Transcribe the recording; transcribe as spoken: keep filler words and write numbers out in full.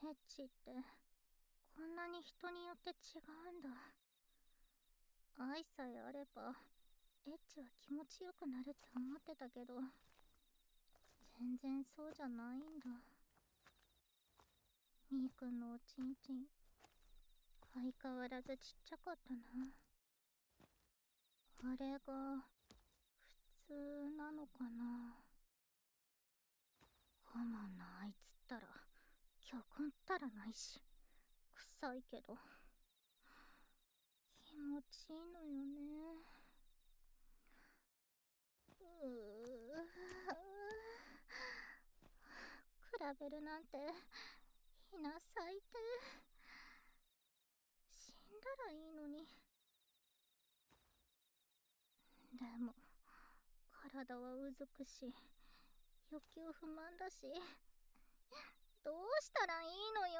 エッチってこんなに人によって違うんだ。愛さえあればエッチは気持ちよくなるって思ってたけど、全然そうじゃないんだ。みーくんのおちんちん相変わらずちっちゃかったな。あれが普通なのかな。我慢なあいつったら巨根ったらないし臭いけど気持ちいいのよね。うう比べるなんてひな最低。死んだらいいのに。でも体はうずくし欲求不満だし、どうしたらいいのよ。